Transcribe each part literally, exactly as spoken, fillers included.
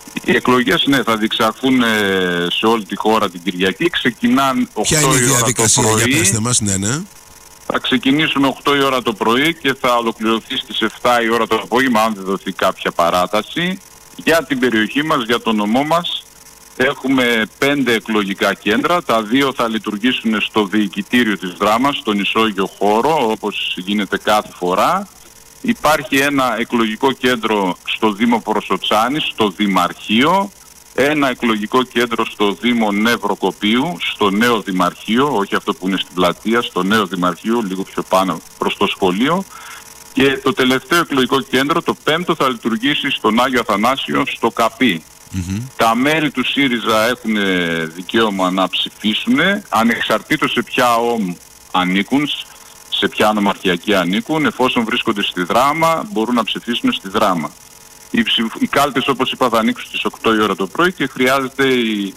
Οι εκλογές, ναι, θα διεξαχθούν σε όλη τη χώρα την Κυριακή. Ξεκινάνε οκτώ η ώρα το πρωί. Ποια είναι η διαδικασία, για πέστε μας, ναι, ναι. Θα ξεκινήσουμε οκτώ η ώρα το πρωί και θα ολοκληρωθεί στις επτά η ώρα το απόγευμα, αν δεν δοθεί κάποια παράταση. Για την περιοχή μας, για το νομό μας, έχουμε πέντε εκλογικά κέντρα. Τα δύο θα λειτουργήσουν στο διοικητήριο της Δράμας, στον ισόγειο χώρο, όπως γίνεται κάθε φορά. Υπάρχει ένα εκλογικό κέντρο στο Δήμο Προσοτσάνης, στο Δημαρχείο. Ένα εκλογικό κέντρο στο Δήμο Νευροκοπίου, στο νέο Δημαρχείο, όχι αυτό που είναι στην πλατεία, στο νέο Δημαρχείο, λίγο πιο πάνω προς το σχολείο. Και το τελευταίο εκλογικό κέντρο, το πέμπτο, θα λειτουργήσει στον Άγιο Αθανάσιο, στο Καπί. Mm-hmm. Τα μέλη του ΣΥΡΙΖΑ έχουν δικαίωμα να ψηφίσουν, ανεξαρτήτως σε ποια ΟΜ ανήκουν, σε ποια νομαρχιακή ανήκουν, εφόσον βρίσκονται στη Δράμα, μπορούν να ψηφίσουν στη Δράμα. Οι, ψηφ... οι κάλπες, όπως είπα, θα ανοίξουν στις οκτώ η ώρα το πρωί και χρειάζεται οι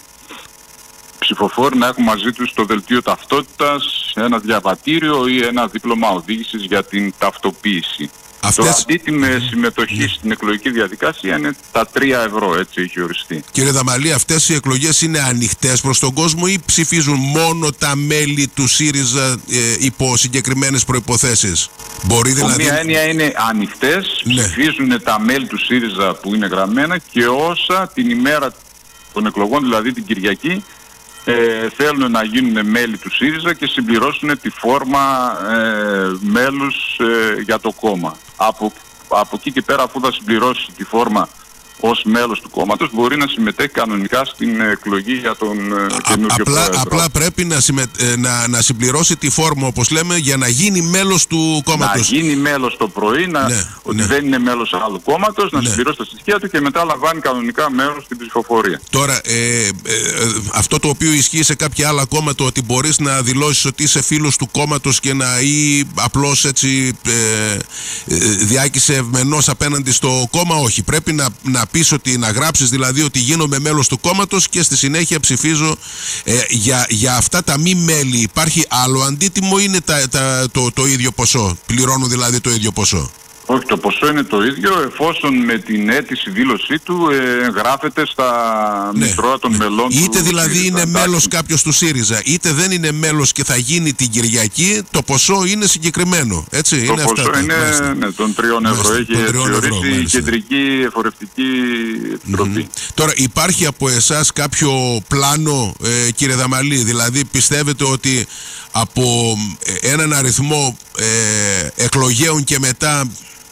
ψηφοφόροι να έχουν μαζί τους το δελτίο ταυτότητας, ένα διαβατήριο ή ένα δίπλωμα οδήγησης για την ταυτοποίηση. Αυτές... Το αντίτιμη συμμετοχή στην εκλογική διαδικασία είναι τα τρία ευρώ, έτσι έχει οριστεί. Κύριε Δαμαλή, αυτές οι εκλογές είναι ανοιχτές προς τον κόσμο ή ψηφίζουν μόνο τα μέλη του ΣΥΡΙΖΑ ε, υπό συγκεκριμένες προϋποθέσεις? Μπορεί δηλαδή... Μία έννοια είναι ανοιχτές, ναι. Ψηφίζουν τα μέλη του ΣΥΡΙΖΑ που είναι γραμμένα και όσα την ημέρα των εκλογών, δηλαδή την Κυριακή, Ε, θέλουν να γίνουν μέλη του ΣΥΡΙΖΑ και συμπληρώσουν τη φόρμα ε, μέλους ε, για το κόμμα. Από, από εκεί και πέρα, αφού θα συμπληρώσει τη φόρμα ως μέλος του κόμματος, μπορεί να συμμετέχει κανονικά στην εκλογή για τον καινούργιο πρόεδρο. Απλά πρέπει να, συμμε, να, να συμπληρώσει τη φόρμα, όπως λέμε, για να γίνει μέλος του κόμματος. Να γίνει μέλος το πρωί, να, ναι, ότι ναι. δεν είναι μέλος άλλου κόμματος, να ναι. συμπληρώσει τα στοιχεία του και μετά λαμβάνει κανονικά μέρος στην ψηφοφορία. Τώρα, ε, ε, αυτό το οποίο ισχύει σε κάποια άλλα κόμματα, ότι μπορείς να δηλώσεις ότι είσαι φίλος του κόμματος και να ή απλώς έτσι ε, ε, διάκησε ευμενός απέναντι στο κόμμα, όχι. Πρέπει να, να πεις ότι, να γράψεις δηλαδή ότι γίνομαι μέλος του κόμματος και στη συνέχεια ψηφίζω. ε, για, για αυτά τα μη μέλη υπάρχει άλλο αντίτιμο ή είναι τα, τα, το, το ίδιο ποσό? Πληρώνουν δηλαδή το ίδιο ποσό? Όχι, το ποσό είναι το ίδιο εφόσον με την αίτηση δήλωσή του ε, γράφεται στα ναι, μητρώα των ναι. μελών είτε του. Είτε δηλαδή ΣΥΡΙΖΑ, είναι μέλος κάποιος του ΣΥΡΙΖΑ, είτε δεν είναι μέλος και θα γίνει την Κυριακή, το ποσό είναι συγκεκριμένο. Έτσι, το είναι ποσό αυτά, είναι ναι, των τριών ευρώ. Έχει θεωρήσει η Κεντρική Εφορευτική Επιτροπή. Mm-hmm. Τώρα υπάρχει από εσάς κάποιο πλάνο, ε, κύριε Δαμαλή? Δηλαδή πιστεύετε ότι από έναν αριθμό ε, εκλογέων και μετά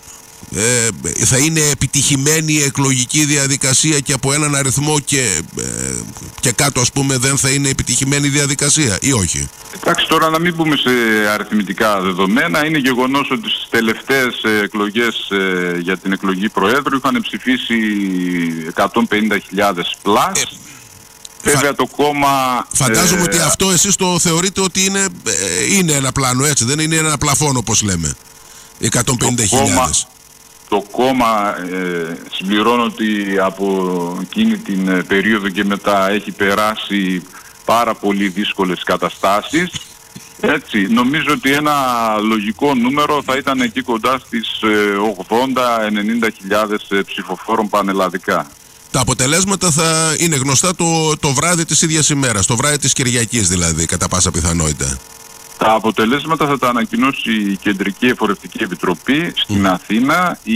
Ε, θα είναι επιτυχημένη η εκλογική διαδικασία και από έναν αριθμό και, ε, και κάτω, ας πούμε, δεν θα είναι επιτυχημένη η διαδικασία ή όχι? Εντάξει, τώρα να μην μπούμε σε αριθμητικά δεδομένα. Είναι γεγονός ότι στις τελευταίες εκλογές ε, για την εκλογή Προέδρου είχαν ψηφίσει εκατόν πενήντα χιλιάδες πλάς. Ε, Βέβαια το κόμμα... Φαντάζομαι ε, ότι αυτό εσείς το θεωρείτε ότι είναι, ε, είναι ένα πλάνο, έτσι, δεν είναι ένα πλαφόν όπως λέμε, εκατόν πενήντα χιλιάδες. Το κόμμα ε, συμπληρώνω ότι από εκείνη την ε, περίοδο και μετά έχει περάσει πάρα πολύ δύσκολες καταστάσεις. Έτσι, νομίζω ότι ένα λογικό νούμερο θα ήταν εκεί κοντά στις ε, ογδόντα με ενενήντα χιλιάδες ε, ψηφοφόρων πανελλαδικά. Τα αποτελέσματα θα είναι γνωστά το, το βράδυ της ίδιας ημέρας, το βράδυ της Κυριακής δηλαδή, κατά πάσα πιθανότητα. Τα αποτελέσματα θα τα ανακοινώσει η Κεντρική Εφορευτική Επιτροπή στην mm. Αθήνα. Η...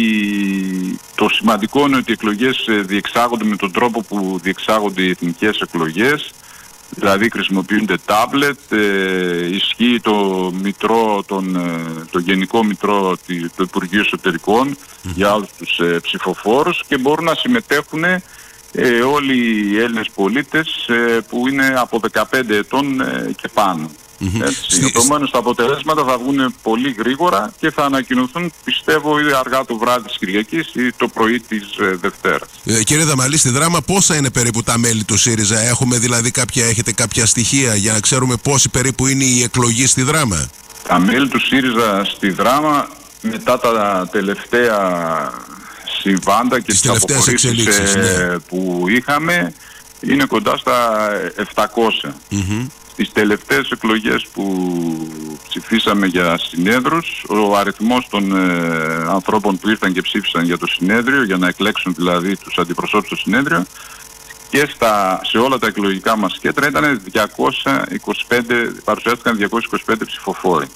Το σημαντικό είναι ότι οι εκλογές διεξάγονται με τον τρόπο που διεξάγονται οι εθνικές εκλογές. Δηλαδή χρησιμοποιούνται τάμπλετ, ε, ισχύει το, μητρό, τον, το γενικό μητρό του Υπουργείου Εσωτερικών mm. για όλους τους ε, ψηφοφόρους και μπορούν να συμμετέχουν ε, όλοι οι Έλληνες πολίτες ε, που είναι από δεκαπέντε ετών ε, και πάνω. Mm-hmm. Επομένως τα αποτελέσματα θα βγουν πολύ γρήγορα και θα ανακοινωθούν, πιστεύω, ή αργά το βράδυ της Κυριακής ή το πρωί της ε, Δευτέρας. Ε, κύριε Δαμαλή, στη Δράμα πόσα είναι περίπου τα μέλη του ΣΥΡΙΖΑ? Έχουμε δηλαδή κάποια, έχετε κάποια στοιχεία για να ξέρουμε πόσοι περίπου είναι η εκλογή στη Δράμα? Τα μέλη του ΣΥΡΙΖΑ στη Δράμα μετά τα τελευταία συμβάντα και τις, τις αποχωρήσεις ε, ναι. που είχαμε είναι κοντά στα επτακόσια. Mm-hmm. τις τελευταίες εκλογές που ψηφίσαμε για συνέδρους, ο αριθμός των ε, ανθρώπων που ήρθαν και ψήφισαν για το συνέδριο, για να εκλέξουν δηλαδή τους αντιπροσώπους στο συνέδριο, και στα, σε όλα τα εκλογικά μας κέντρα ήταν διακόσια είκοσι πέντε, παρουσιάστηκαν διακόσιοι είκοσι πέντε ψηφοφόροι.